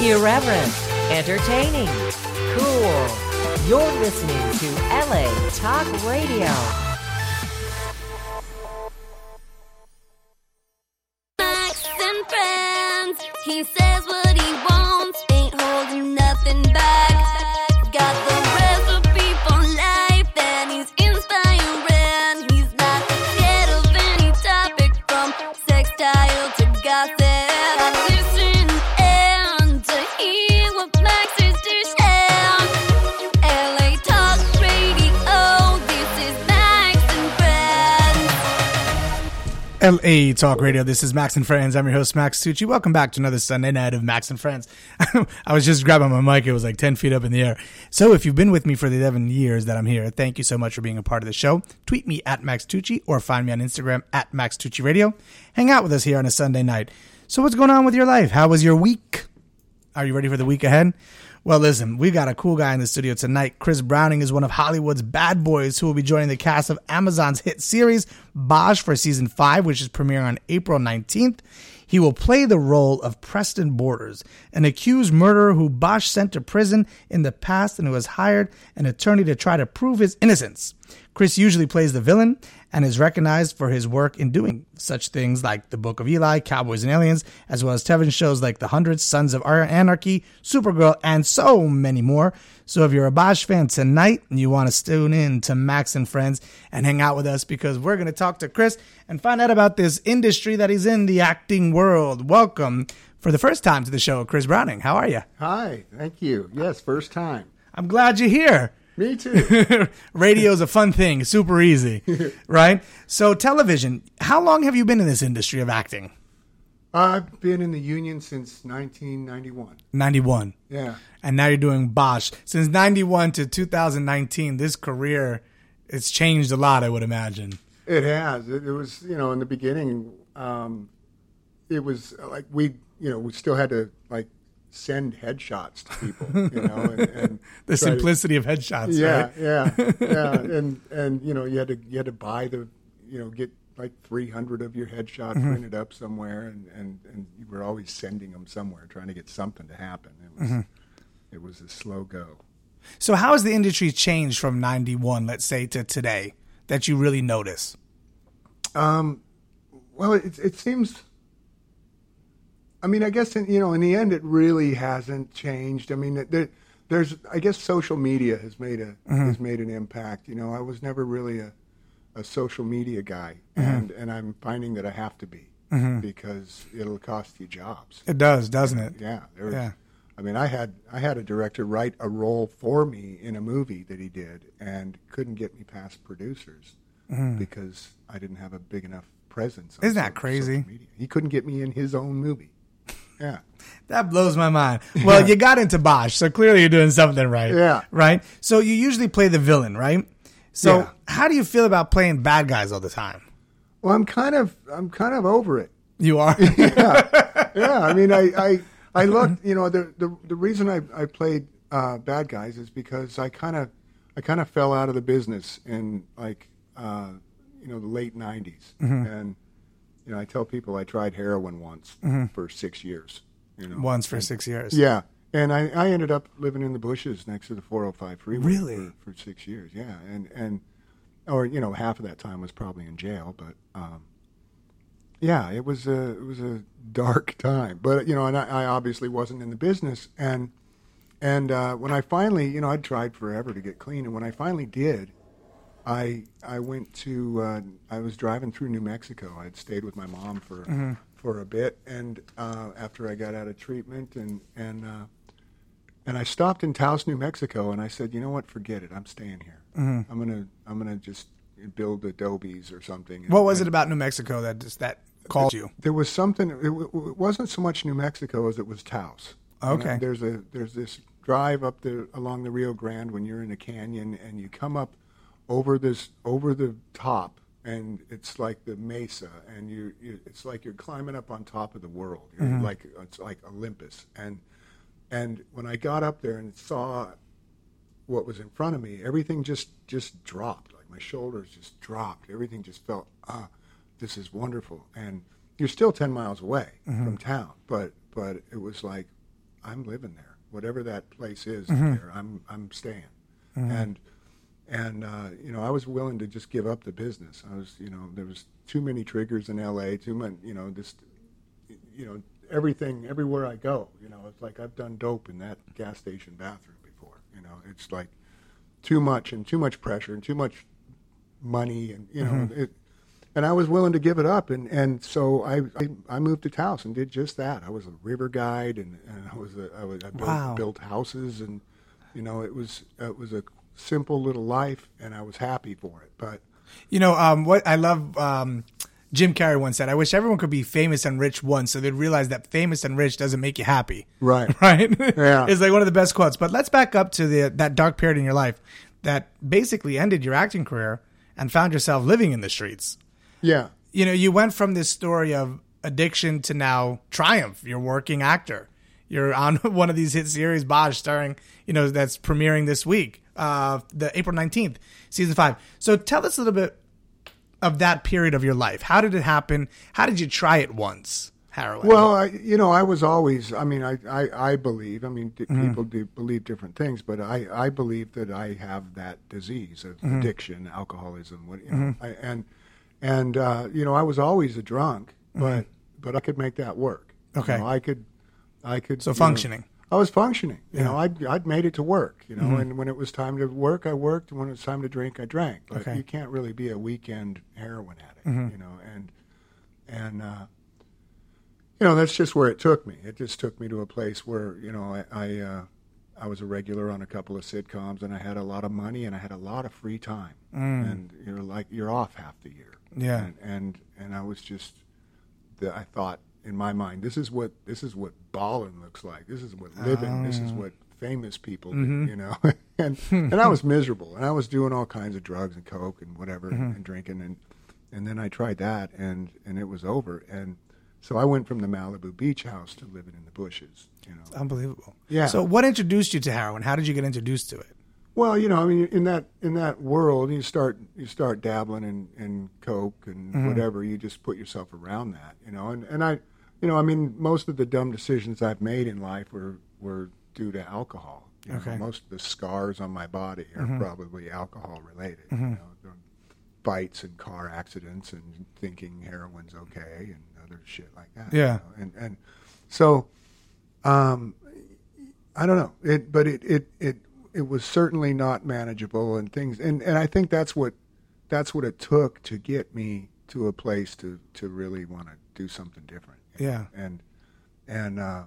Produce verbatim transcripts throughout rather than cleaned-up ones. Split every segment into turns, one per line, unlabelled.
Irreverent, entertaining, cool. You're listening to L A Talk Radio.
Max and friends, he says what he wants, ain't holding nothing back. Got the recipe for life and he's inspiring. He's not scared of any topic from sextile to gossip. Listen and to hear what Max is to share. L A Talk Radio, this is Max and Friends.
L A Talk Radio, this is Max and Friends. I'm your host, Max Tucci. Welcome back to another Sunday night of Max and Friends. I was just grabbing my mic. It was like ten feet up in the air. So if you've been with me for the eleven years that I'm here, thank you so much for being a part of the show. Tweet me at Max Tucci or find me on Instagram at Max Tucci Radio. Hang out with us here on a Sunday night. So what's going on with your life? How was your week? Are you ready for the week ahead? Well, listen, we got a cool guy in the studio tonight. Chris Browning is one of Hollywood's bad boys who will be joining the cast of Amazon's hit series Bosch for season five, which is premiering on April nineteenth. He will play the role of Preston Borders, an accused murderer who Bosch sent to prison in the past and who has hired an attorney to try to prove his innocence. Chris usually plays the villain and is recognized for his work in doing such things like The Book of Eli, Cowboys and Aliens, as well as television shows like The Hundred, Sons of Anarchy, Supergirl, and so many more. So if you're a Bosch fan tonight and you want to tune in to Max and Friends and hang out with us, because we're going to talk to Chris and find out about this industry that he's in, the acting world. Welcome for the first time to the show, Chris Browning. How are you?
Hi, thank you. Yes, first time.
I'm glad you're here.
Me too.
Radio is a fun thing, super easy, right? So television, how long have you been in this industry of acting?
I've been in the union since nineteen ninety-one.
ninety-one.
Yeah.
And now you're doing Bosch. Since ninety-one to two thousand nineteen, this career, it's changed a lot, I would imagine.
It has. It, it was, you know, in the beginning, um, it was like we, you know, we still had to, like, send headshots to people, you know, and, and
the simplicity to, of headshots.
Yeah,
right?
yeah, yeah, and and you know, you had to you had to buy the, you know, get like three hundred of your headshots mm-hmm. printed up somewhere, and, and, and you were always sending them somewhere, trying to get something to happen. It was mm-hmm. it was a slow go.
So how has the industry changed from ninety-one, let's say, to today that you really notice? Um,
well, it it seems. I mean, I guess, in, you know, in the end, it really hasn't changed. I mean, there, there's, I guess social media has made a mm-hmm. has made an impact. You know, I was never really a, a social media guy, mm-hmm. and, and I'm finding that I have to be mm-hmm. because it'll cost you jobs.
It does, doesn't it?
Yeah. Was,
yeah.
I mean, I had I had a director write a role for me in a movie that he did and couldn't get me past producers mm-hmm. because I didn't have a big enough presence.
Isn't that crazy?
Media. He couldn't get me in his own movie. Yeah.
That blows my mind. Well, you got into Bosch, so clearly you're doing something right.
Yeah.
Right? So you usually play the villain, right? So
yeah.
How do you feel about playing bad guys all the time?
Well, I'm kind of I'm kind of over it.
You are?
yeah. Yeah. I mean, I, I, I looked, you know, the the, the reason I, I played uh, bad guys is because I kind of I kind of fell out of the business in like uh, you know, the late nineties. Mm-hmm. And you know, I tell people I tried heroin once mm-hmm. for six years. You know,
once for
and,
six years.
Yeah, and I, I ended up living in the bushes next to the four oh five freeway.
Really?
For, for six years, yeah, and and or you know, half of that time was probably in jail. But um, yeah, it was a it was a dark time. But you know, and I, I obviously wasn't in the business. And and uh, when I finally, you know, I'd tried forever to get clean, and when I finally did. I I went to uh, I was driving through New Mexico. I'd stayed with my mom for mm-hmm. for a bit, and uh, after I got out of treatment, and and uh, and I stopped in Taos, New Mexico, and I said, you know what, forget it. I'm staying here. Mm-hmm. I'm gonna I'm gonna just build adobes or something. And,
what was
and,
it about New Mexico that just that called you?
There was something. It, it wasn't so much New Mexico as it was Taos.
Okay.
You know, there's a there's this drive up the along the Rio Grande when you're in a canyon, and you come up over this over the top, and it's like the mesa, and you, you it's like you're climbing up on top of the world. You're mm-hmm. like it's like Olympus. And and when I got up there and saw what was in front of me, everything just just dropped. Like my shoulders just dropped. Everything just felt, ah, this is wonderful. And you're still ten miles away mm-hmm. from town, but but it was like, I'm living there. Whatever that place is
Mm-hmm.
there, I'm I'm staying. And and uh, you know, I was willing to just give up the business. I was, you know, there was too many triggers in L A. Too much, you know, just you know, everything everywhere I go. You know, it's like I've done dope in that gas station bathroom before. You know, it's like too much and too much pressure and too much money, and you know,
Mm-hmm.
it. And I was willing to give it up, and, and so I, I I moved to Taos and did just that. I was a river guide, and, and I was a, I, was, I built,
Wow.
built houses, and you know, it was it was a simple little life, and I was happy for it. But
You know, um, what I love, um, Jim Carrey once said, I wish everyone could be famous and rich once so they'd realize that famous and rich doesn't make you happy.
right,
Right?
Yeah.
It's like one of the best quotes. But let's back up to the that dark period in your life that basically ended your acting career and found yourself living in the streets.
yeah,
You know, you went from this story of addiction to now triumph. You're a working actor. You're on one of these hit series, Bosch, starring, you know, that's premiering this week, uh, the April nineteenth, season five. So tell us a little bit of that period of your life. How did it happen? How did you try it once, heroin?
Well, I, you know, I was always. I mean, I, I, I believe. I mean, d- people do believe different things, but I, I believe that I have that disease of addiction, alcoholism. What you know, I, and and uh, you know, I was always a drunk, but but I could make that work.
Okay.
You know, I could, I could.
So
you know,
functioning.
I was functioning. You
Yeah.
know, I'd I'd made it to work. You know, and when it was time to work, I worked, and when it was time to drink, I drank. But
Okay.
you can't really be a weekend heroin addict. You know, and and. Uh, You know, that's just where it took me. It just took me to a place where, you know, I I, uh, I was a regular on a couple of sitcoms, and I had a lot of money, and I had a lot of free time. And you're like, you're off half the year.
Yeah.
And and, and I was just, the, I thought in my mind, this is what this is what ballin' looks like. This is what living. This is what famous people do. You know, and and I was miserable, and I was doing all kinds of drugs and coke and whatever, and drinking, and and then I tried that, and and it was over, and. So I went from the Malibu beach house to living in the bushes, you know.
Unbelievable.
Yeah.
So what introduced you to heroin? How did you get introduced to it?
Well, you know, I mean, in that in that world, you start you start dabbling in, in coke and whatever. You just put yourself around that, you know. And, and I, you know, I mean, most of the dumb decisions I've made in life were were due to alcohol. You know,
Okay.
most of the scars on my body are probably alcohol related. You know, the fights and car accidents and thinking heroin's okay and other shit like that.
Yeah.
You know? And and so, um, I don't know. It, but it, it it it was certainly not manageable and things. And, and I think that's what that's what it took to get me to a place to, to really want to do something different. you know?
Yeah.
And and uh,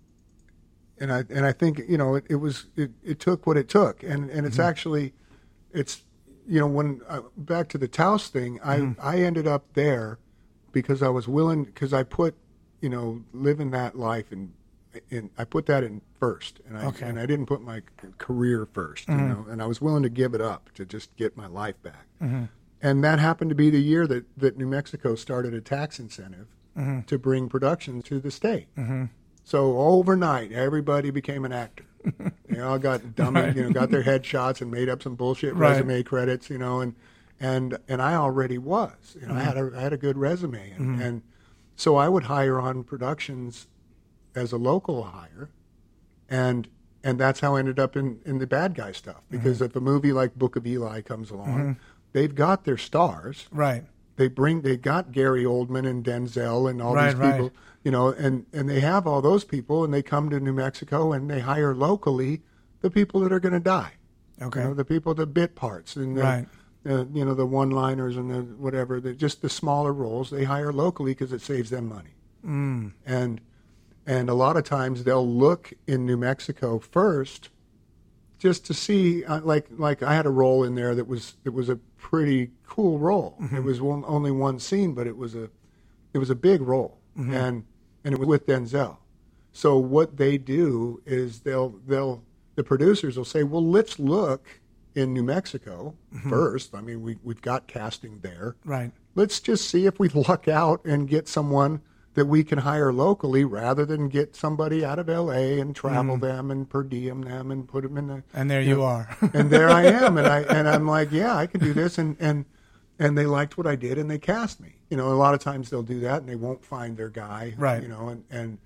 and I and I think you know it, it was it, it took what it took. And and it's actually it's you know when uh, back to the Taos thing, I I ended up there because I was willing because I put you know living that life in in I put that in first, and I
Okay.
and I didn't put my career 1st you know, and I was willing to give it up to just get my life back. And that happened to be the year that, that New Mexico started a tax incentive to bring production to the state. So overnight, everybody became an actor. They all got dumb, you know, got their headshots and made up some bullshit
Right.
resume credits, you know, and and and I already was, you know, I had a I had a good resume, and, and so I would hire on productions as a local hire, and and that's how I ended up in, in the bad guy stuff. Because if a movie like Book of Eli comes along, they've got their stars.
Right.
They bring they got Gary Oldman and Denzel and all
Right,
these people,
right.
you know, and, and they have all those people, and they come to New Mexico and they hire locally the people that are going to die.
Okay.
You know, the people, the bit parts, and the,
Right.
uh, you know, the one-liners and the whatever, the, just the smaller roles. They hire locally because it saves them money. Mm. And and a lot of times they'll look in New Mexico first, just to see. Uh, like like I had a role in there that was it was a pretty cool role.
Mm-hmm.
It was one, only one scene, but it was a it was a big role,
Mm-hmm.
and and it was with Denzel. So what they do is they'll they'll the producers will say, well, let's look in New Mexico first. I mean, we we've got casting there.
Right.
Let's just see if we luck out and get someone that we can hire locally rather than get somebody out of L A and travel them and per diem them and put them in the.
And there you are.
And there I am, and I and I'm like, yeah, I can do this, and and and they liked what I did, and they cast me. You know, a lot of times they'll do that, and they won't find their guy.
Right.
You know, and and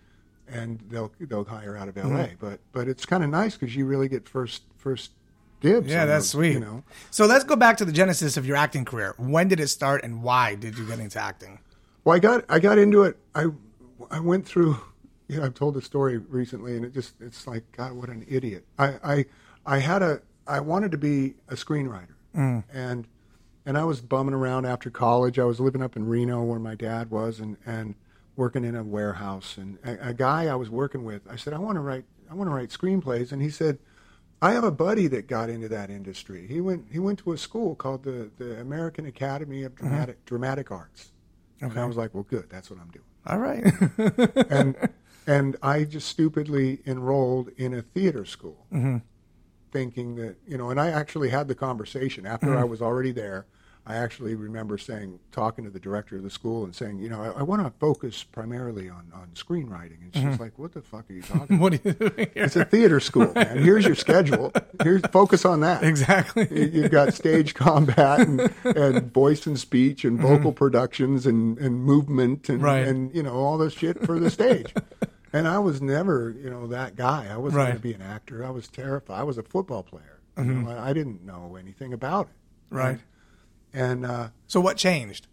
and they'll they'll hire out of L A. But but it's kind of nice because you really get first first dibs.
Yeah,
on
that's
those,
sweet.
You know.
So let's go back to the genesis of your acting career. When did it start, and why did you get into acting?
Well, I got I got into it. I I went through. You know, I've told the story recently, and it just it's like, God, what an idiot. I I, I had a I wanted to be a screenwriter,
Mm.
and and I was bumming around after college. I was living up in Reno where my dad was, and, and working in a warehouse. And a, a guy I was working with, I said, I want to write I want to write screenplays, and he said, I have a buddy that got into that industry. He went he went to a school called the, the American Academy of Dramatic mm-hmm. Dramatic Arts. Okay. And I was like, well, good, that's what I'm doing.
All right.
and and I just stupidly enrolled in a theater school,
mm-hmm.
thinking that, you know, and I actually had the conversation after mm-hmm. I was already there. I actually remember saying, talking to the director of the school and saying, you know, I, I want to focus primarily on, on screenwriting. And she's
mm-hmm.
like, what the fuck are you talking
what
about?
Are you doing here?
It's a theater school, man. Here's your schedule. Here's focus on that.
Exactly.
You, you've got stage combat and, and voice and speech and vocal mm-hmm. productions and, and movement and,
right.
and, you know, all this shit for the stage. And I was never, you know, that guy. I wasn't
right.
going to be an actor. I was terrified. I was a football player.
Mm-hmm.
You know, I, I didn't know anything about it.
Right.
And, and uh,
so what changed?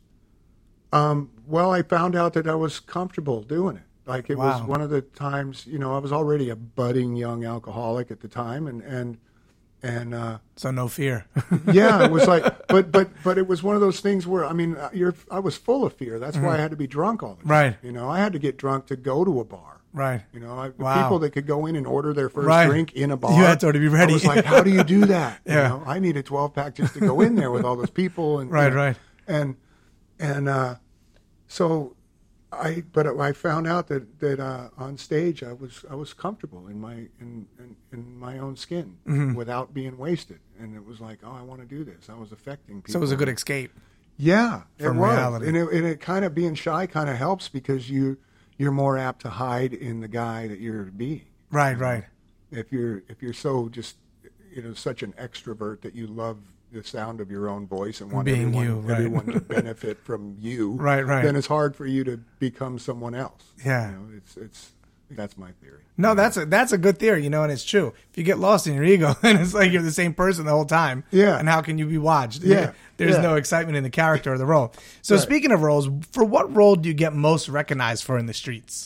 Um, well, I found out that I was comfortable doing it. Like it
wow.
was one of the times, you know, I was already a budding young alcoholic at the time, and and and uh,
so no fear.
yeah, it was like, but but but it was one of those things where I mean, you're I was full of fear. That's
mm-hmm.
why I had to be drunk all the time.
Right.
You know, I had to get drunk to go to a bar.
Right.
You know, I,
wow.
people that could go in and order their first
right.
drink in a bar.
You had to be ready.
I was like, how do you do that?
yeah.
You know, I need a twelve pack just to go in there with all those people. And
right,
you know,
right.
And and uh, so I, but I found out that that uh, on stage I was I was comfortable in my in in, in my own skin
mm-hmm.
without being wasted, and it was like, oh, I want to do this. I was affecting people.
So it was a good escape.
Yeah,
from
it was,
reality.
and it, and it kind of being shy kind of helps because you. You're more apt to hide in the guy that you're being.
Right, right.
If you're if you're so just you know such an extrovert that you love the sound of your own voice and want
being
everyone,
you, right.
everyone to benefit from you,
right, right.
then it's hard for you to become someone else.
Yeah,
you know, it's it's that's my theory.
No, that's a that's a good theory, you know, and it's true. If you get lost in your ego, and it's like you're the same person the whole time,
yeah.
And how can you be watched?
Yeah,
there's
yeah.
no excitement in the character or the role. So
right.
speaking of roles, for what role do you get most recognized for in the streets?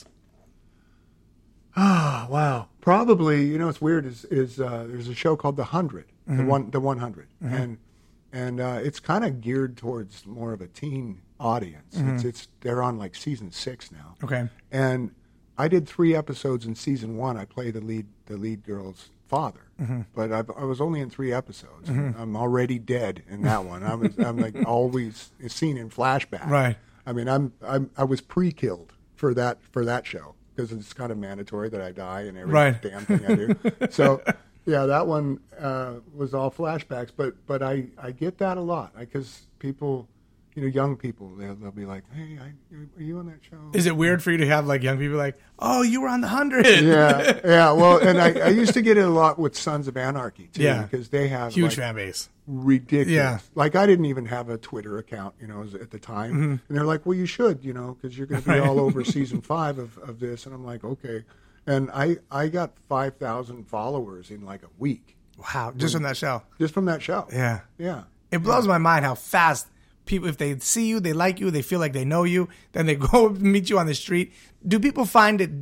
Oh, wow. Probably, you know, it's weird. Is is uh, there's a show called The Hundred,
mm-hmm.
the one, the One Hundred,
mm-hmm.
and and uh, it's kind of geared towards more of a teen audience.
Mm-hmm.
It's it's they're on like season six now.
Okay.
And I did three episodes in season one. I play the lead the lead girl's father,
mm-hmm.
but I've, I was only in three episodes.
Mm-hmm. I'm
already dead in that one. I was I'm like always seen in flashback.
Right.
I mean, I'm I'm I was pre-killed for that for that show. Because it's kind of mandatory that I die in every
right.
damn thing I do. So, yeah, that one uh, was all flashbacks. But but I, I get that a lot because people, you know, young people, they'll, they'll be like, hey, I, are you on that show?
Is it weird for you to have like young people like, oh, you were on The Hundred?
Yeah, yeah. Well, and I, I used to get it a lot with Sons of Anarchy too.
Yeah.
Because they have
huge
like,
fan base.
Ridiculous.
Yeah.
Like I didn't even have a Twitter account, you know, at the time.
Mm-hmm.
And they're like, well, you should, you know, because you're going to be
right.
all over season five of, of this. And I'm like, okay. And I, I got five thousand followers in like a week.
Wow. Just from that show.
Just from that show.
Yeah.
Yeah.
It blows
yeah.
my mind how fast people, if they see you, they like you, they feel like they know you, then they go meet you on the street. Do people find it,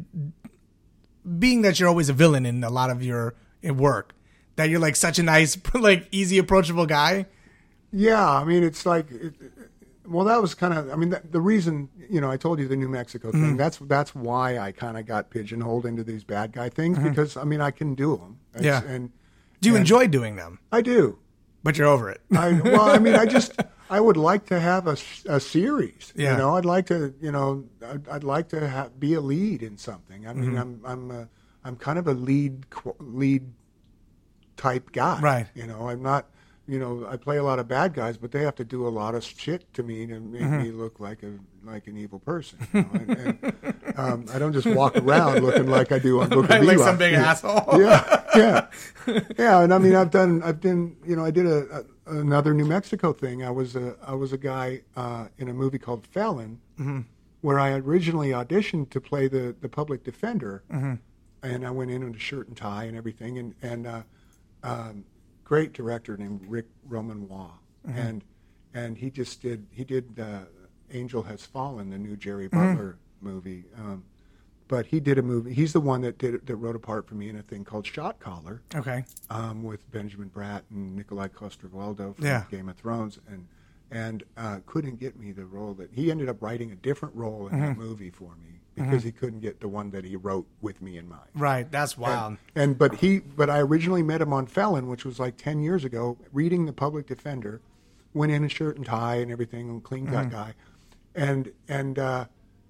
being that you're always a villain in a lot of your work, that you're like such a nice, like easy, approachable guy?
Yeah, I mean, it's like, it, well, that was kind of, I mean, the, the reason, you know, I told you the New Mexico thing,
Mm-hmm.
that's that's why I kind of got pigeonholed into these bad guy things,
Mm-hmm.
because, I mean, I can do them. It's,
Yeah.
And
Do you
and
enjoy doing them?
I do.
But you're over it.
I, well, I mean, I just, I would like to have a, a series.
Yeah.
You know, I'd like to, you know, I'd, I'd like to ha- be a lead in something. I mean,
Mm-hmm.
I'm, I'm, a, I'm kind of a lead, lead type guy.
Right.
You know, I'm not, you know, I play a lot of bad guys, but they have to do a lot of shit to me to make
Mm-hmm.
me look like a, like an evil person. You know? and, and, um, I don't just walk around looking like I do on Book
Right,
of
like
Eli.
some big
yeah.
asshole.
Yeah, yeah, yeah. And I mean, I've done, I've been, you know, I did a, a another New Mexico thing. I was a, I was a guy uh, in a movie called Felon,
Mm-hmm.
where I originally auditioned to play the, the public defender, mm-hmm. and I went in with a shirt and tie and everything, and and uh, um, great director named Rick Romanois, mm-hmm. and and he just did he did uh, Angel Has Fallen, the new Jerry Butler mm-hmm. movie, um, but he did a movie. He's the one that did that wrote a part for me in a thing called Shot Caller,
okay,
um, with Benjamin Bratt and Nikolai Coster-Waldau from
yeah.
Game of Thrones, and. and uh, couldn't get me the role that he ended up writing a different role in mm-hmm. that movie for me because mm-hmm. he couldn't get the one that he wrote with me in mind.
Right, that's wild.
And, and but he, but I originally met him on Felon, which was like ten years ago, reading The Public Defender. Went in a shirt and tie and everything, and clean cut mm-hmm. guy, and and uh,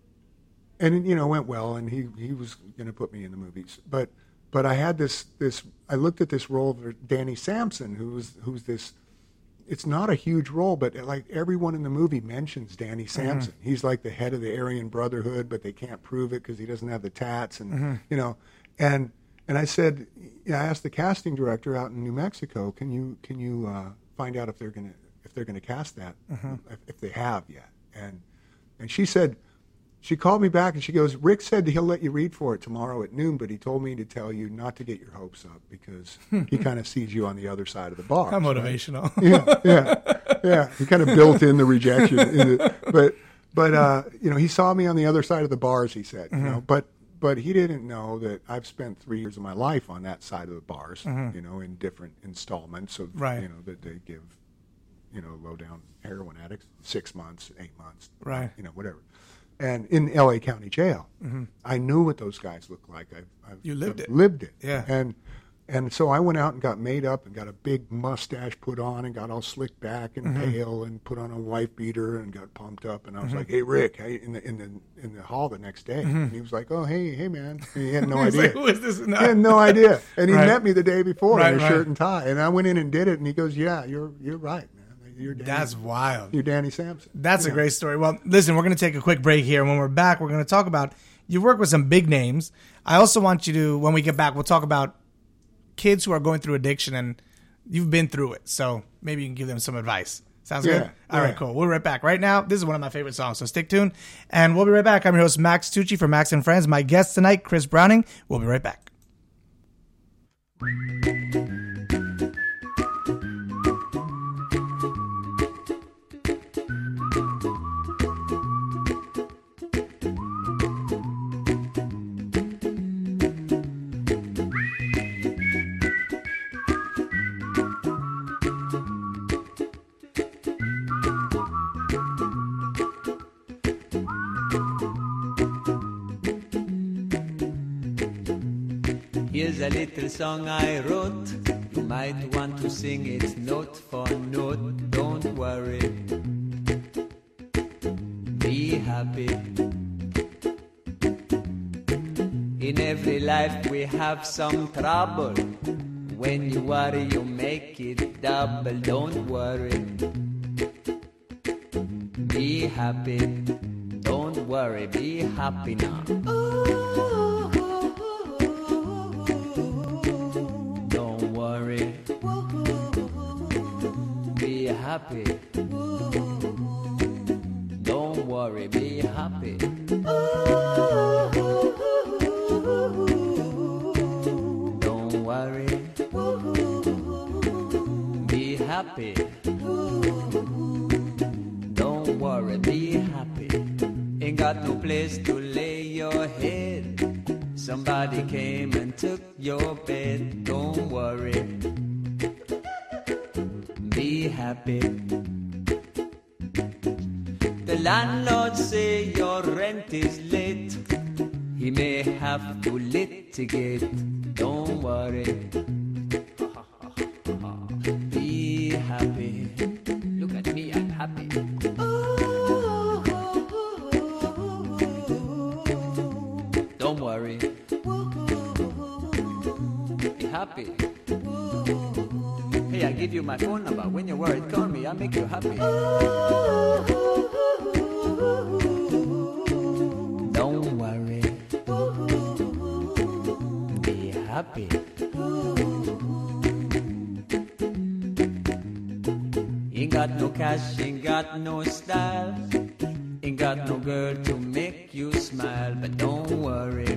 and you know went well, and he he was going to put me in the movies, but but I had this this I looked at this role for Danny Sampson, who's who's this. It's not a huge role, but like everyone in the movie mentions Danny Sampson. Mm-hmm. He's like the head of the Aryan Brotherhood, but they can't prove it because he doesn't have the tats, and mm-hmm. you know. And and I said, yeah, I asked the casting director out in New Mexico, can you can you uh, find out if they're gonna if they're gonna cast that, mm-hmm. if, if they have yet? And and she said, she called me back and she goes, Rick said he'll let you read for it tomorrow at noon, but he told me to tell you not to get your hopes up because he kind of sees you on the other side of the bar.
How motivational.
Right? Yeah, yeah, yeah. He kind of built in the rejection. In the, but, but uh, you know, he saw me on the other side of the bars, he said. Mm-hmm. You know, but but he didn't know that I've spent three years of my life on that side of the bars, mm-hmm. you know, in different installments of,
right.
you know, that they give, you know, low-down heroin addicts six months, eight months,
right.
you know, whatever. And in L A County Jail,
mm-hmm.
I knew what those guys looked like. I've, I've
you lived
I've
it,
lived it,
yeah.
And and so I went out and got made up and got a big mustache put on and got all slicked back and mm-hmm. pale and put on a wife beater and got pumped up. And I was mm-hmm. like, "Hey, Rick!" Hey, in the in the in the hall the next day, mm-hmm. and he was like, "Oh, hey, hey, man!" And he had no idea.
Like, who is this?
He had no idea. And he
right.
met me the day before
right,
in a
right.
shirt and tie. And I went in and did it. And he goes, "Yeah, you're you're right, man. You're Danny,
That's wild.
You're Danny Sampson."
That's
yeah.
a great story. Well, listen, we're going to take a quick break here. When we're back, we're going to talk about, you work with some big names. I also want you to, when we get back, we'll talk about kids who are going through addiction, and you've been through it. So maybe you can give them some advice. Sounds
yeah,
good? All
yeah.
right, cool. We'll be right back. Right now, this is one of my favorite songs, so stick tuned. And we'll be right back. I'm your host, Max Tucci for Max and Friends. My guest tonight, Chris Browning. We'll be right back.
Here's a little song I wrote. You might want to sing it note for note. Don't worry. Be happy. In every life we have some trouble. When you worry, you make it double. Don't worry. Be happy. Don't worry. Be happy now. Happy. Don't worry, be happy. Don't worry, be happy. Don't worry, be happy. Ain't got no place to lay your head. Somebody came and took your bed. Don't worry. Be happy. The landlord say your rent is late. He may have to litigate. Don't worry. Be happy. Look at me, I'm happy. Don't worry. Be happy. Hey, I give you my phone number. When you're worried, call me. I'll make you happy. Don't worry. Be happy. Ain't got no cash, ain't got no style. Ain't got no girl to make you smile, but don't worry,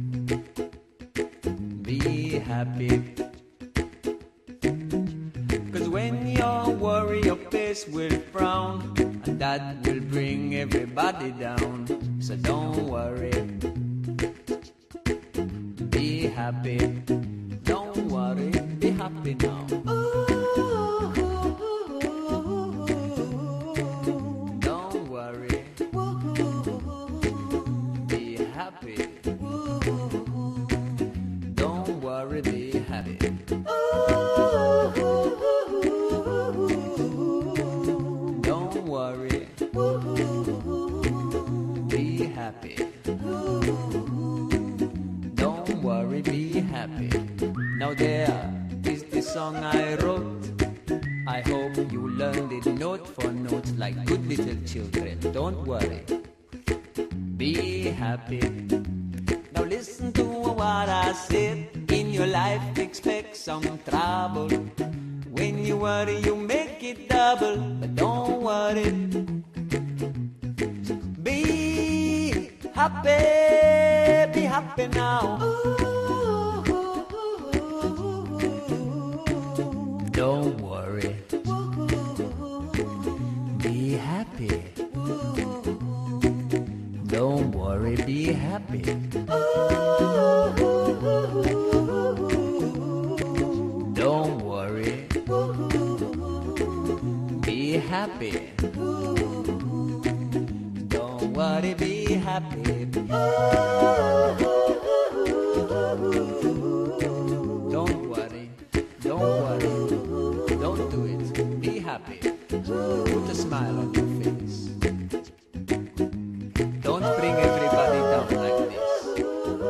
be happy. Cause when you worry, your face will frown, and that will bring everybody down. So don't worry, be happy. Don't worry, be happy now. Don't worry, be happy. Don't worry, be happy. Don't worry, be happy. Don't worry, be happy. Now there is the song I wrote. I hope you learned it note for note like good little children. Don't worry, be happy. Now listen to what I said. In your life expect some trouble. When you worry you make it double. But don't worry, be happy, be happy now. Don't worry, be happy. Don't worry, be happy. Don't worry, be happy. Don't worry, be happy. Don't worry, don't worry, don't do it. Be happy. Put a smile on your face. Don't bring everybody down like this.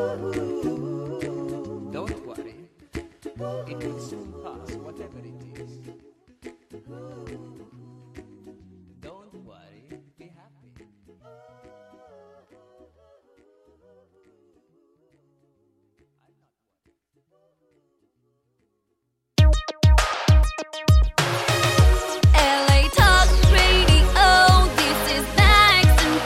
Don't worry, it will soon pass, whatever it is. Don't worry, be happy.
L A Talk Radio, this is Max and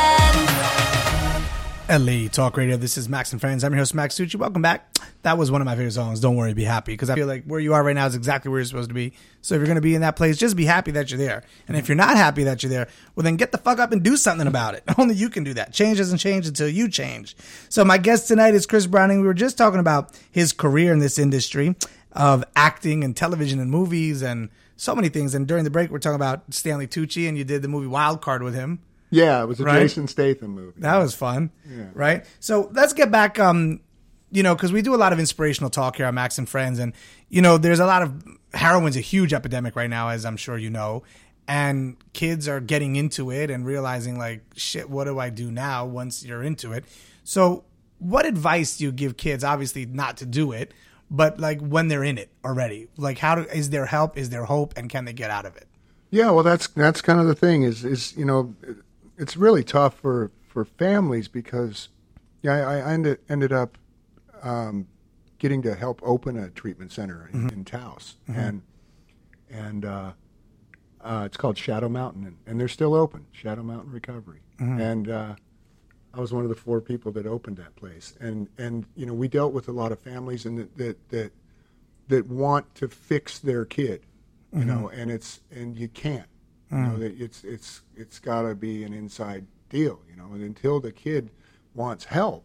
Friends.
L A Talk Radio. This is Max and Friends. I'm your host, Max Tucci. Welcome back. That was one of my favorite songs, Don't Worry, Be Happy, because I feel like where you are right now is exactly where you're supposed to be. So if you're going to be in that place, just be happy that you're there. And if you're not happy that you're there, well, then get the fuck up and do something about it. Only you can do that. Change doesn't change until you change. So my guest tonight is Chris Browning. We were just talking about his career in this industry of acting and television and movies and so many things. And during the break, we're talking about Stanley Tucci, and you did the movie Wild Card with him.
Yeah, it was a
Right?
Jason Statham movie.
That was fun,
Yeah.
right? So let's get back, um, you know, because we do a lot of inspirational talk here on Max and Friends. And, you know, there's a lot of, heroin's a huge epidemic right now, as I'm sure you know. And kids are getting into it and realizing, like, shit, what do I do now once you're into it? So what advice do you give kids, obviously not to do it, but, like, when they're in it already? Like, how do, is there help, is there hope, and can they get out of it?
Yeah, well, that's that's kind of the thing. Is is you know, it's really tough for, for families because, yeah, I, I ended ended up um, getting to help open a treatment center in, in Taos,
Mm-hmm.
and and uh, uh, it's called Shadow Mountain, and, and they're still open. Shadow Mountain Recovery,
Mm-hmm.
and uh, I was one of the four people that opened that place, and and you know, we dealt with a lot of families and that that that, that want to fix their kid. You know, and it's and you can't. You know, that it's it's it's got to be an inside deal. You know, and until the kid wants help,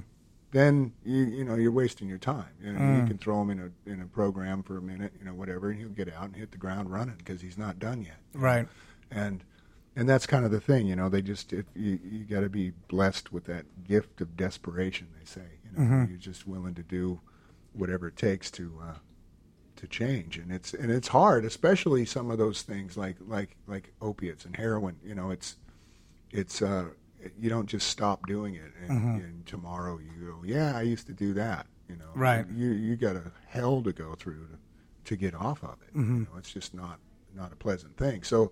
then you you know you're wasting your time. You know, you can throw him in a in a program for a minute, you know, whatever, and he'll get out and hit the ground running because he's not done yet. you know.
Right.
And and that's kind of the thing. You know, they just if you you got to be blessed with that gift of desperation. They say, you know, you're just willing to do whatever it takes to. Uh, to change, and it's and it's hard, especially some of those things like like like opiates and heroin. You know, it's it's uh, you don't just stop doing it, and, and tomorrow you go, yeah, I used to do that. You know,
Right.
You you got a hell to go through to, to get off of it. You know, it's just not not a pleasant thing. So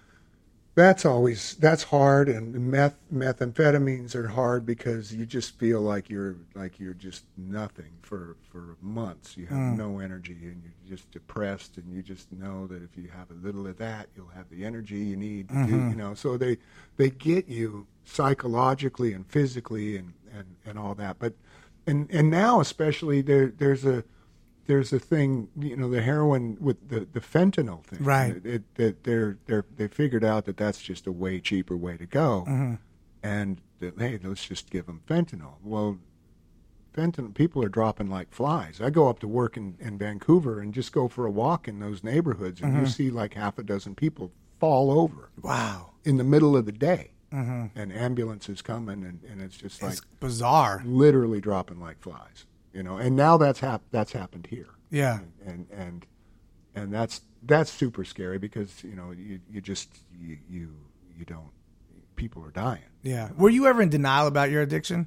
that's always that's hard, and meth methamphetamines are hard because you just feel like you're like you're just nothing for for months. You have no energy, and you're just depressed, and you just know that if you have a little of that, you'll have the energy you need to do, you know. So they they get you psychologically and physically and, and, and all that. But and and now especially there there's a there's a thing, you know, the heroin with the, the fentanyl thing.
Right.
It, it, that they're they're they figured out that that's just a way cheaper way to go,
Mm-hmm.
and that, hey, let's just give them fentanyl. Well, fentanyl, people are dropping like flies. I go up to work in, in Vancouver and just go for a walk in those neighborhoods, and
Mm-hmm.
you see like half a dozen people fall over
Wow.
in the middle of the day,
Mm-hmm.
and ambulances coming, and, and it's just like
It's bizarre.
literally dropping like flies, you know. And now that's hap- that's happened here,
Yeah.
and and and that's that's super scary because you know you you just you you, you don't people are dying.
Yeah. Were you ever in denial about your addiction?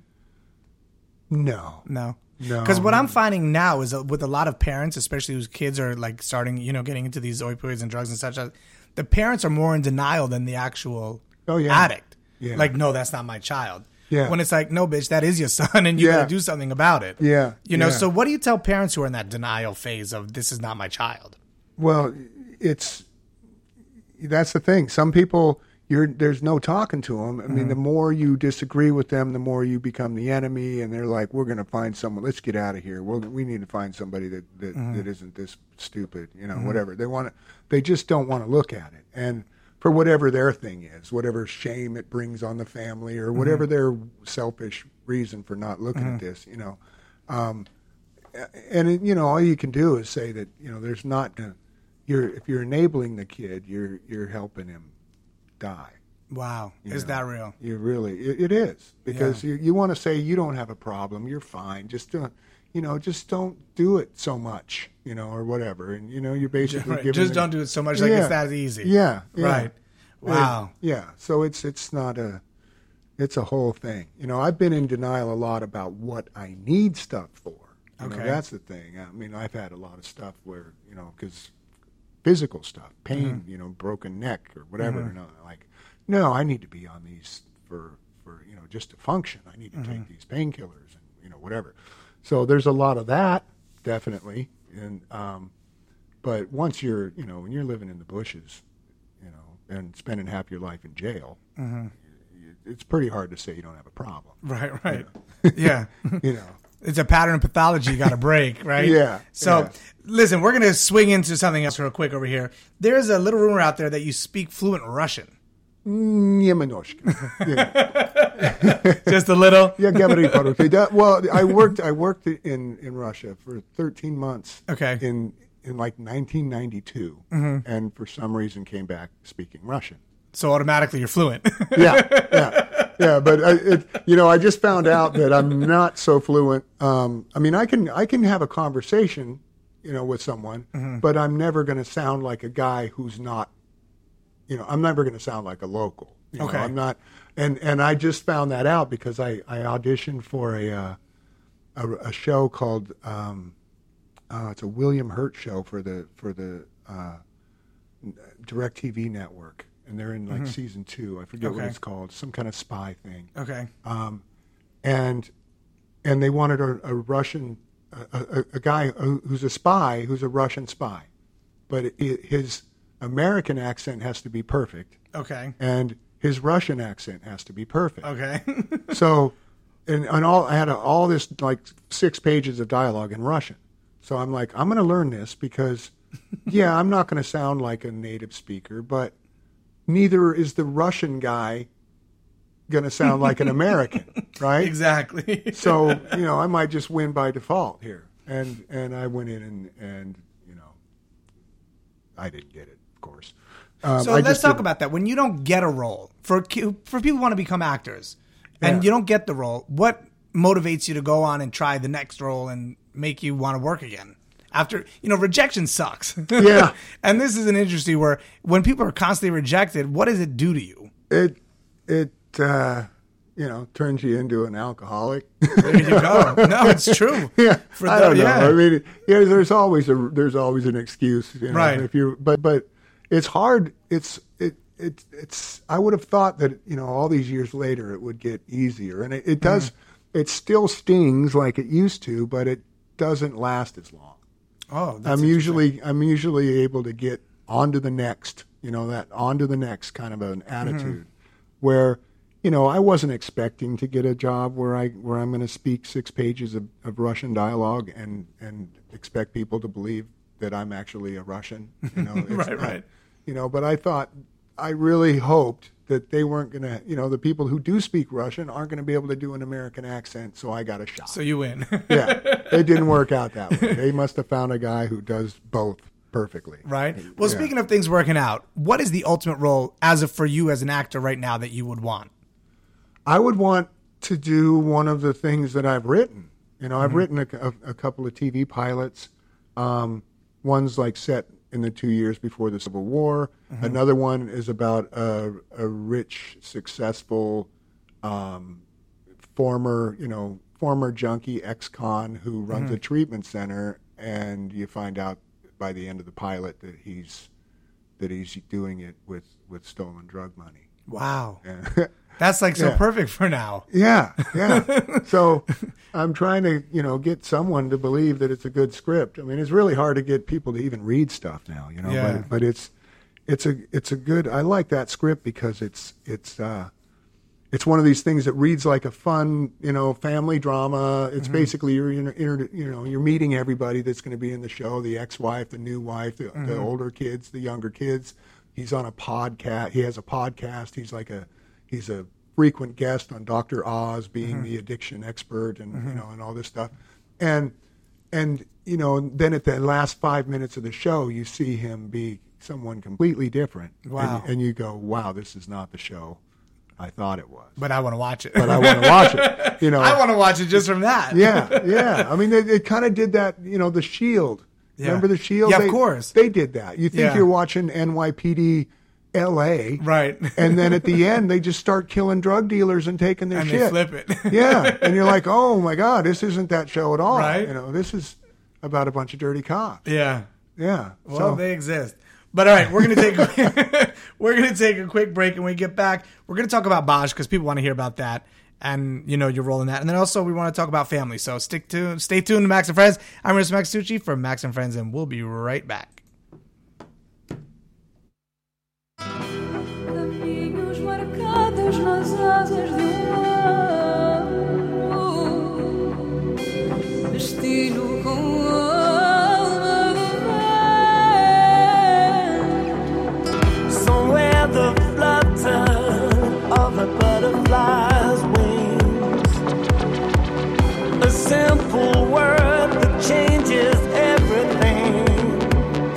No,
No.
no,
Because what I'm finding now is uh, with a lot of parents, especially whose kids are like starting, you know, getting into these opioids and drugs and such, uh, the parents are more in denial than the actual
Oh, yeah.
addict.
Yeah.
Like, no, that's not my child.
Yeah.
When it's like, no, bitch, that is your son, and you
Yeah.
got to do something about it.
Yeah.
You know,
Yeah.
so what do you tell parents who are in that denial phase of this is not my child?
Well, it's that's the thing. Some people, you're there's no talking to them. I mean, the more you disagree with them, the more you become the enemy, and they're like, "We're going to find someone. Let's get out of here. Well, we need to find somebody that that, that isn't this stupid. You know, whatever they want to. They just don't want to look at it, and for whatever their thing is, whatever shame it brings on the family, or whatever their selfish reason for not looking at this, you know." Um, and it, you know, all you can do is say that you know there's not. Uh, you're if you're enabling the kid, you're you're helping him die.
Wow.
you
Is
know.
that real?
You really, it, it is because you, you want to say you don't have a problem, you're fine. Just don't, you know, just don't do it so much, you know, or whatever. And you know, you're basically
Right.
giving
Just
the-
don't do it so much like
Yeah.
it's that easy.
Yeah, yeah.
Right. Wow.
Yeah. So it's it's not a, it's a whole thing. You know, I've been in denial a lot about what I need stuff for. You know,
Okay.
that's the thing. I mean, I've had a lot of stuff where you know, because physical stuff, pain,
Mm-hmm.
you know, broken neck or whatever. You know, like, no, I need to be on these for for you know just to function. I need to
Mm-hmm.
take these painkillers and you know whatever. So there's a lot of that definitely, and um, but once you're you know when you're living in the bushes, you know, and spending half your life in jail,
Mm-hmm.
y- it's pretty hard to say you don't have a problem.
Right, right. Yeah.
You know.
It's a pattern of pathology you got to break, right?
Yeah,
So,
yeah.
listen, we're going to swing into something else real quick over here. There's a little rumor out there that you speak fluent Russian.
Немножко. Yeah.
Just a little?
Yeah, говори по-русски. Да, well, I worked. I worked in, in Russia for thirteen months.
Okay.
In in like nineteen ninety-two, and for some reason came back speaking Russian.
So automatically you're fluent.
Yeah, yeah, yeah. But I, it, you know, I just found out that I'm not so fluent. Um, I mean, I can I can have a conversation, you know, with someone, but I'm never going to sound like a guy who's not. You know, I'm never going to sound like a local. You know,
Okay.
I'm not, and and I just found that out because I, I auditioned for a uh, a, a show called um, uh, it's a William Hurt show for the for the uh, DirecTV network, and they're in like season two. I forget what
Okay.
it's called, some kind of spy thing.
Okay.
Um, and and they wanted a, a Russian a, a, a guy who- who's a spy who's a Russian spy, but it, his American accent has to be perfect,
Okay.
and his Russian accent has to be perfect.
Okay.
So, and, and all I had a, all this like six pages of dialogue in Russian. So I'm like, I'm going to learn this because, yeah, I'm not going to sound like a native speaker, but neither is the Russian guy going to sound like an American, right?
Exactly.
So you know, I might just win by default here, and and I went in and and you know, I didn't get it, of course. Um,
So
I
let's
just
talk
didn't-
about that. When you don't get a role, for ki- for people who want to become actors, and
Yeah.
you don't get the role, what motivates you to go on and try the next role and make you want to work again? After, you know, rejection sucks.
Yeah.
And this is an industry where when people are constantly rejected, what does it do to you?
It it uh, you know turns you into an alcoholic.
There you go. No, it's true.
yeah,
For
I
the-
don't know.
yeah.
I mean, yeah, there's always a there's always an excuse, you know,
Right.
If you but but it's hard. It's it it it's. I would have thought that you know all these years later it would get easier, and it, it does.
Mm-hmm.
It still stings like it used to, but it doesn't last as long.
Oh, that's
I'm
interesting.
usually I'm usually able to get on to the next, you know, that on to the next kind of an attitude,
Mm-hmm.
where, you know, I wasn't expecting to get a job where I where I'm going to speak six pages of, of Russian dialogue and and expect people to believe that I'm actually a Russian. You know, it's
right,
not,
right.
You know, but I thought, I really hoped that they weren't going to, you know, the people who do speak Russian aren't going to be able to do an American accent, so I got a shot.
So you win.
Yeah, it didn't work out that way. They must have found a guy who does both perfectly.
Right. Well,
Yeah.
speaking of things working out, what is the ultimate role as of for you as an actor right now that you would want?
I would want to do one of the things that I've written. You know, I've
Mm-hmm.
written a, a, a couple of T V pilots. Um, one's like set in the two years before the Civil War.
Mm-hmm.
Another one is about a, a rich, successful, um, former, you know, former junkie, ex-con who runs
Mm-hmm.
a treatment center, and you find out by the end of the pilot that he's that he's doing it with, with stolen drug money.
Wow.
Yeah.
That's like so
Yeah.
perfect for now.
Yeah, yeah. So I'm trying to, you know, get someone to believe that it's a good script. I mean, it's really hard to get people to even read stuff now, you know.
Yeah.
But but it's it's a it's a good. I like that script because it's it's uh, it's one of these things that reads like a fun, you know, family drama. It's basically you're inter, inter, you know you're meeting everybody that's going to be in the show: the ex-wife, the new wife, the, the older kids, the younger kids. He's on a podcast. He has a podcast. He's like a He's a frequent guest on Doctor Oz, being the addiction expert, and you know, and all this stuff. And and you know, then at the last five minutes of the show, you see him be someone completely different.
Wow.
And, and you go, "Wow, this is not the show I thought it was."
But I want to watch it.
But I want to watch it. You know,
I want to watch it just from that.
yeah, yeah. I mean, it, it kind of did that. You know, The Shield.
Yeah.
Remember The Shield?
Yeah, of
They-
course.
They did that. You think
Yeah.
you're watching N Y P D L A,
Right.
and then at the end they just start killing drug dealers and taking their
And
shit.
they flip it.
Yeah, and you're like, oh my god, this isn't that show at all.
Right.
You know, this is about a bunch of dirty cops.
Yeah.
Yeah.
Well,
so
they exist. But all right, we're gonna take we're gonna take a quick break, and when we get back, we're gonna talk about Bosch because people want to hear about that, and you know your role in that, and then also we want to talk about family. So stick to stay tuned to Max and Friends. I'm Chris Max Tucci from Max and Friends, and we'll be right back.
Caminhos marcados nas asas de um amor, destino com alma do vento.
Somewhere the flutter of a butterfly's wings, a simple word that changes everything.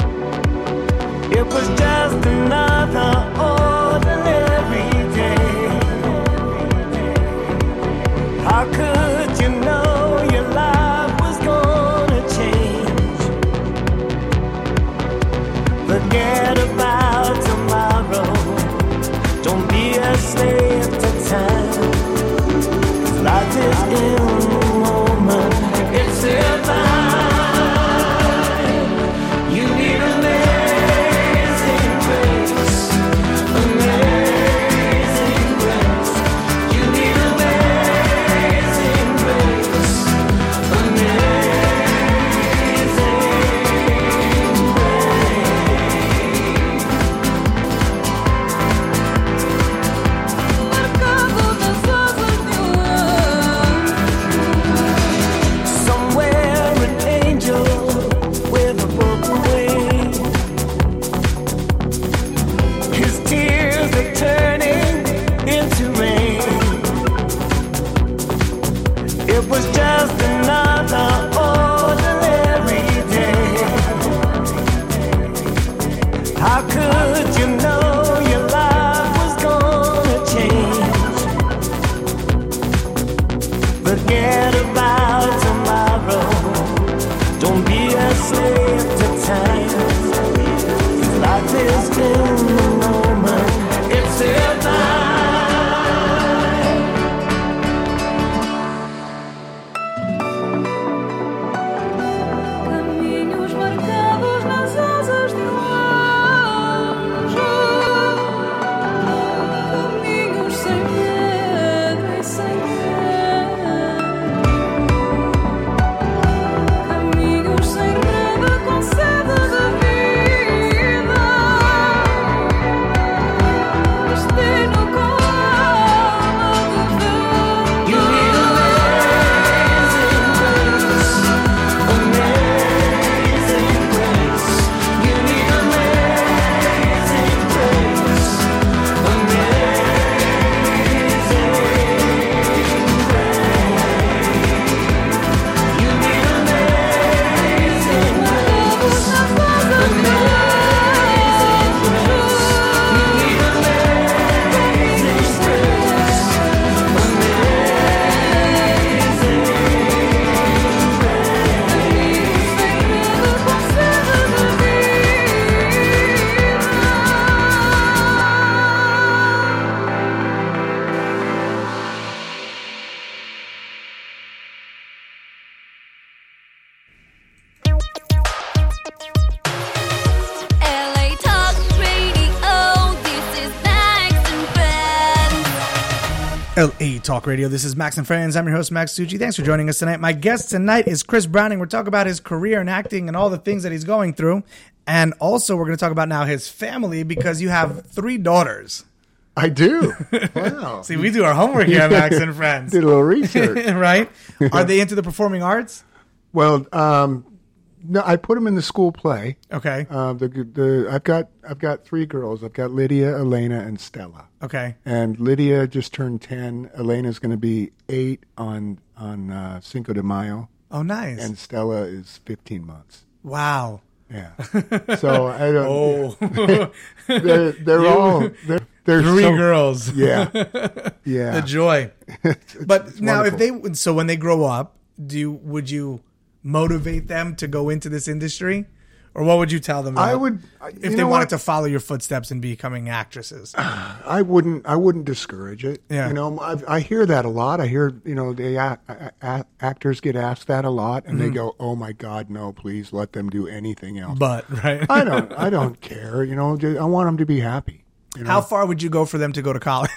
L A Talk Radio. This is Max and Friends. I'm your host, Max Tucci. Thanks for joining us tonight. My guest tonight is Chris Browning. We're talking about his career in acting and all the things that he's going through. And also, we're going to talk about now his family because you have three daughters.
I do. Wow.
See, we do our homework here at Max and Friends.
Did a little research.
Right? Are they into the performing arts?
Well, um, no, I put them in the school play.
Okay.
Uh, the, the I've got I've got three girls. I've got Lydia, Elena, and Stella.
Okay.
And Lydia just turned ten. Elena's going to be eight on on uh, Cinco de Mayo.
Oh, nice.
And Stella is fifteen months.
Wow.
Yeah. So I don't.
Oh.
they're they're
You-
all they're, they're
Three
so-
girls.
Yeah. Yeah.
The joy.
It's-
But
it's
now,
wonderful.
if they so when they grow up, do you would you motivate them to go into this industry, or what would you tell them?
I
about
would
if
you
they
know
wanted
what?
to follow your footsteps and becoming actresses.
I wouldn't. I wouldn't discourage it.
Yeah.
You know, I, I hear that a lot. I hear, you know, the a, a, a, actors get asked that a lot, and
Mm-hmm.
they go, "Oh my God, no! Please let them do anything else."
But right,
I don't. I don't care. You know, I want them to be happy. You know?
how far would you go for them to go to college?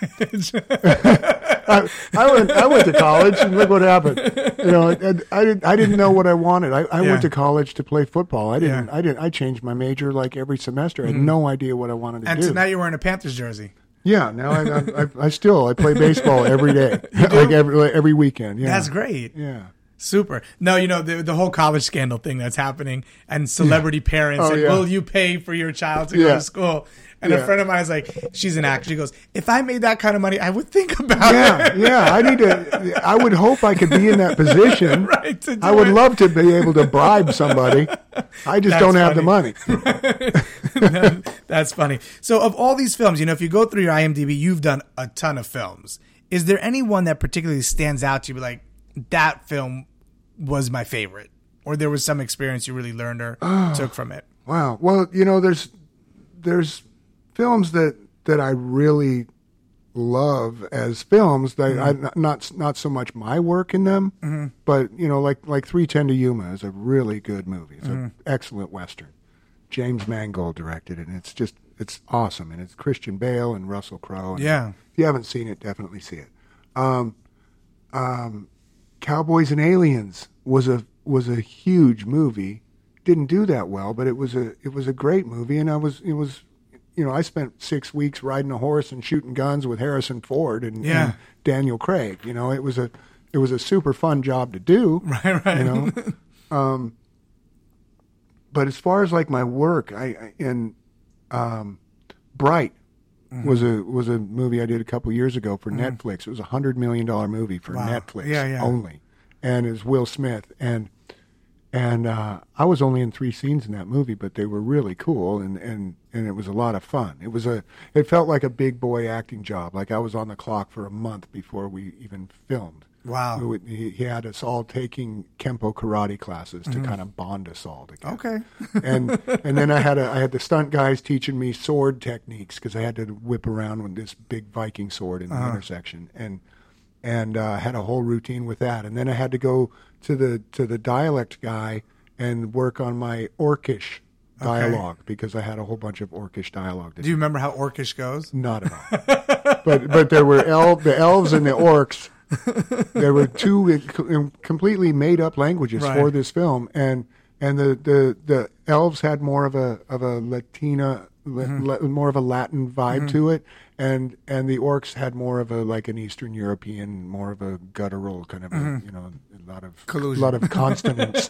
I, I went. I went to college, and look what happened. You know, and I didn't. I didn't know what I wanted. I, I
Yeah.
went to college to play football. I didn't.
Yeah. Mm-hmm.
I didn't. I changed my major like every semester. I had no idea what I wanted to
And
do.
so now you're wearing a Panthers jersey.
Yeah, now I, I, I, I still I play baseball every day, like every like every weekend. Yeah,
That's great.
Yeah,
Super. No, you know, the, the whole college scandal thing that's happening and celebrity parents.
Oh,
and
yeah.
will you pay for your child to go
Yeah.
to school? And a
Yeah.
friend of mine is like, she's an actor. She goes, if I made that kind of money, I would think about
yeah,
it.
yeah. I need to. I would hope I could be in that position.
Right, to do
I would
it.
love to be able to bribe somebody. I just
That's
don't have the
funny.
money.
That's funny. So, of all these films, you know, if you go through your IMDb, you've done a ton of films. Is there any one that particularly stands out to you, like, that film was my favorite? Or there was some experience you really learned or took from it?
Wow. Well, you know, there's there's films that that I really love as films that
Mm-hmm.
I not not so much my work in them,
Mm-hmm.
but you know, like like three ten to Yuma is a really good movie. It's
Mm-hmm.
an excellent western. James Mangold directed it, and it's just it's awesome. And it's Christian Bale and Russell Crowe. And
Yeah.
if you haven't seen it, definitely see it. Um, um, Cowboys and Aliens was a was a huge movie. Didn't do that well, but it was a it was a great movie, and I was it was. You know, I spent six weeks riding a horse and shooting guns with Harrison Ford and,
Yeah.
and Daniel Craig. You know, it was a it was a super fun job to do.
Right, right.
You know, um, but as far as like my work, I, I in um, Bright
Mm-hmm.
was a was a movie I did a couple years ago for Netflix. It was a hundred million dollar movie for
Wow.
Netflix
Yeah, yeah.
only, and it was Will Smith and. And uh, I was only in three scenes in that movie, but they were really cool, and, and, and it was a lot of fun. It was a it felt like a big boy acting job. Like I was on the clock for a month before we even filmed.
Wow.
We would- He, he had us all taking Kempo karate classes to kind of bond us all together.
Okay.
and and then I had a I had the stunt guys teaching me sword techniques because I had to whip around with this big Viking sword in the intersection, and and uh, had a whole routine with that. And then I had to go to the to the dialect guy and work on my Orcish dialogue because I had a whole bunch of Orcish dialogue. To
Do you remember how Orcish goes?
Not at all. but but there were el- the elves and the orcs. There were two in- completely made up languages
Right.
for this film, and and the, the, the elves had more of a of a Latina,
Mm-hmm.
la- more of a Latin vibe to it, and and the orcs had more of a like an Eastern European, more of a guttural kind of a, you know a lot of
Mm-hmm. Collusion.
a lot of consonants,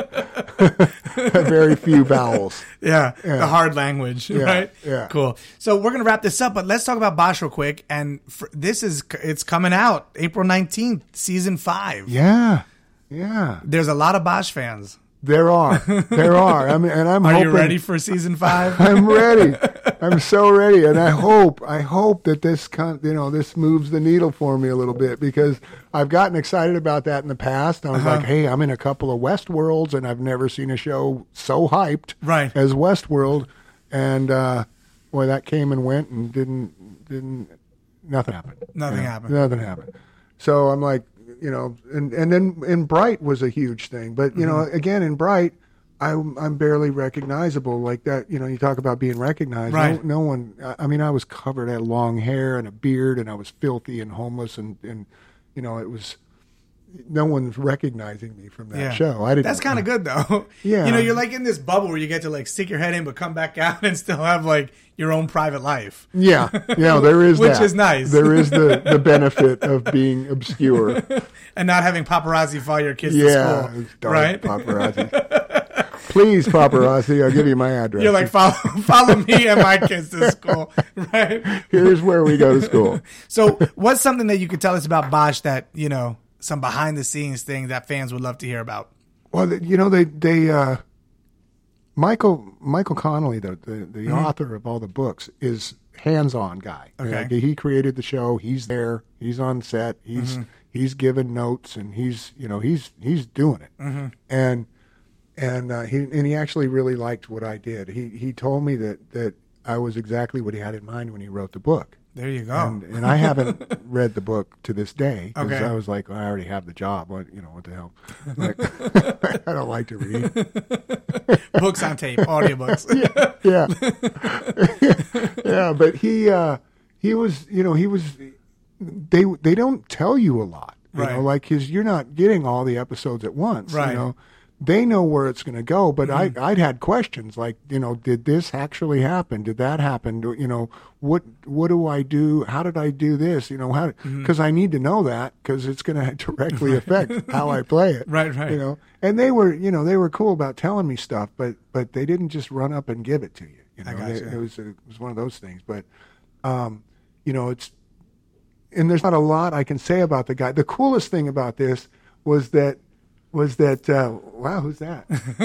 very few vowels.
Yeah,
Yeah.
the hard language,
Yeah,
right?
yeah.
Cool. So we're gonna wrap this up, but let's talk about Bosch real quick. And for, this is it's coming out April nineteenth, season five.
Yeah, yeah.
There's a lot of Bosch fans.
There are, there are. I mean, and I'm
Are
hoping,
you ready for season five?
I'm ready. I'm so ready, and I hope, I hope that this, con- you know, this moves the needle for me a little bit because I've gotten excited about that in the past. I was
Uh-huh.
like, hey, I'm in a couple of Westworlds, and I've never seen a show so hyped
Right.
as Westworld, and uh, boy, that came and went, and didn't, didn't, nothing happened.
Nothing
You know,
happened.
Nothing happened. So I'm like, you know, and, and then in Bright was a huge thing. But, you know, again, in Bright, I'm, I'm barely recognizable like that. You know, you talk about being recognized.
Right.
No, no one, I- I mean, I was covered, I had long hair and a beard, and I was filthy and homeless, and, and you know, it was, no one's recognizing me from that
Yeah.
show. I didn't.
That's kind of good though.
Yeah.
You know, you're like in this bubble where you get to like stick your head in but come back out and still have like your own private life.
Yeah, yeah, there is
Which
that.
is nice.
There is the, the benefit of being obscure.
And not having paparazzi follow your kids
Yeah,
to school.
darn
Right?
paparazzi. Please, paparazzi, I'll give you my address.
You're like, follow, follow me and my kids to school. Right?
Here's where we go to school.
So what's something that you could tell us about Bosch that, you know, some behind the scenes things that fans would love to hear about?
Well, the- you know, they they uh, Michael Michael Connolly, the the, the
Mm-hmm.
author of all the books, is hands-on guy.
Okay.
Like, he created the show. He's there. He's on set. He's
Mm-hmm.
he's giving notes, and he's you know he's he's doing it.
Mm-hmm.
And and uh, he and he actually really liked what I did. He he told me that that I was exactly what he had in mind when he wrote the book.
There you go.
And, and I haven't read the book to this day because
Okay.
I was like, well, I already have the job. What you know? What the hell? Like, I don't like to read.
Books on tape, audiobooks.
Yeah, yeah. But he uh, he was, you know, he was. They they don't tell you a lot, you
Right.
know, like because you're not getting all the episodes at once.
Right.
You know, they know where it's going to go, but
Mm-hmm.
I I'd had questions like, you know, did this actually happen? Did that happen? Do, you know, what what do I do? How did I do this? You know, how because
Mm-hmm.
I need to know that because it's going to directly affect how I play it.
Right, right.
You know, and they were, you know, they were cool about telling me stuff, but but they didn't just run up and give it to you. You know,
I gotcha.
They- it was a, it was one of those things. But um, you know, it's and there's not a lot I can say about the guy. The coolest thing about this was that was that uh, wow, who's that?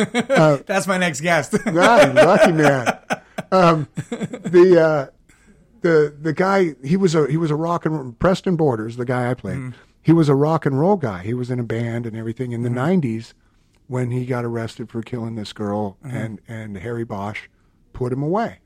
That's my next guest.
Right, lucky man. Um, the uh, the the guy he was a he was a rock and Preston Borders, the guy I played.
Mm-hmm.
He was a rock and roll guy. He was in a band and everything in the nineties when he got arrested for killing this girl,
Mm-hmm.
and and Harry Bosch put him away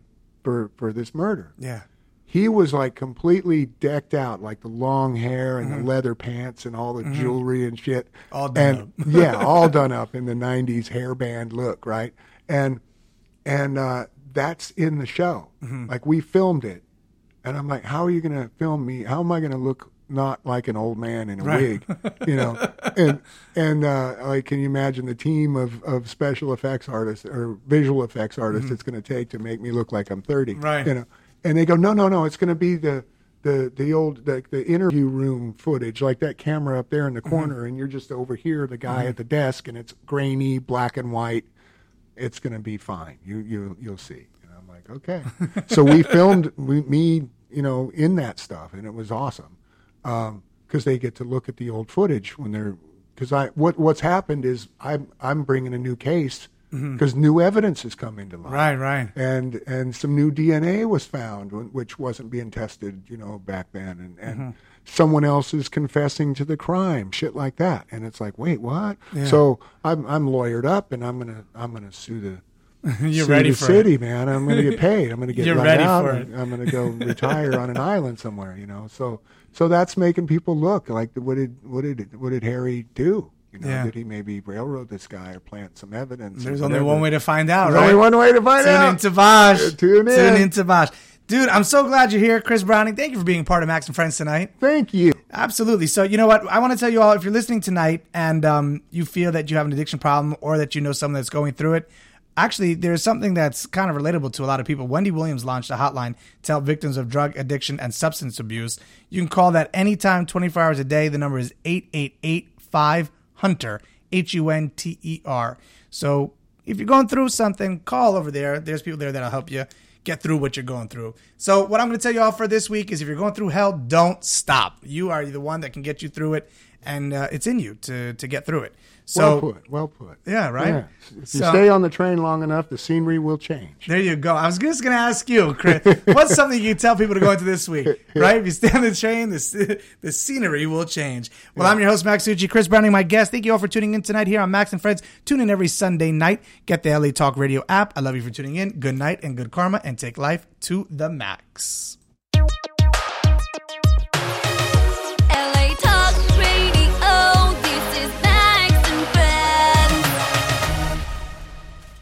for for this murder.
Yeah.
He was like completely decked out, like the long hair and the leather pants and all the jewelry and shit.
Mm-hmm. All done
and,
up.
yeah, all done up in the nineties hairband look, right? And and uh, that's in the show.
Mm-hmm.
Like we filmed it, and I'm like, how are you going to film me? How am I going to look not like an old man in a
Right.
wig, you know? And and uh, like, can you imagine the team of, of special effects artists or visual effects artists it's going to take to make me look like I'm thirty?
Mm-hmm. Right.
You know? And they go, no, no, no, it's going to be the the the old the, the interview room footage, like that camera up there in the corner,
Mm-hmm.
and you're just over here, the guy at the desk, and it's grainy, black and white. It's going to be fine. You you you'll see. And I'm like, okay. So we filmed we, me, you know, in that stuff, and it was awesome because they get to look at the old footage when they're because I what what's happened is I'm I'm bringing a new case because new evidence has come into light.
Right, right.
And and some new D N A was found, wh- which wasn't being tested, you know, back then. And, and
Mm-hmm.
someone else is confessing to the crime, shit like that. And it's like, wait, what?
Yeah.
So I'm I'm lawyered up, and I'm gonna I'm gonna sue the
You're
sue
ready
the
for
city,
it.
man. I'm gonna get paid. I'm gonna get
You're
let
ready
out.
for
and
it.
I'm gonna go retire on an island somewhere, you know. So so that's making people look like what did what did what did Harry do? You know,
Yeah.
did he maybe railroad this guy or plant some evidence? or
There's only
whatever?
one way to find out,
There's
right?
only one way to find
Tune
out.
into Bosch.
Uh, tune in.
Tune into Bosch. Dude, I'm so glad you're here, Chris Browning. Thank you for being part of Max and Friends tonight.
Thank you.
Absolutely. So, you know what? I want to tell you all, if you're listening tonight and um, you feel that you have an addiction problem or that you know someone that's going through it, actually, there's something that's kind of relatable to a lot of people. Wendy Williams launched a hotline to help victims of drug addiction and substance abuse. You can call that anytime, twenty-four hours a day. The number is eight eight eight, five, Hunter, H U N T E R. So if you're going through something, call over there. There's people there that'll help you get through what you're going through. So what I'm going to tell you all for this week is if you're going through hell, don't stop. You are the one that can get you through it, and uh, it's in you to to get through it. So,
well put. Well put.
yeah, right?
Yeah. If you
So-
stay on the train long enough, the scenery will change.
There you go. I was just going to ask you, Chris, what's something you can tell people to go into this week, right? If you stay on the train, the, sc- the scenery will change. Well, I'm your host, Max Succi. Chris Browning, my guest. Thank you all for tuning in tonight here on Max and Friends. Tune in every Sunday night. Get the L A Talk Radio app. I love you for tuning in. Good night and good karma, and take life to the max.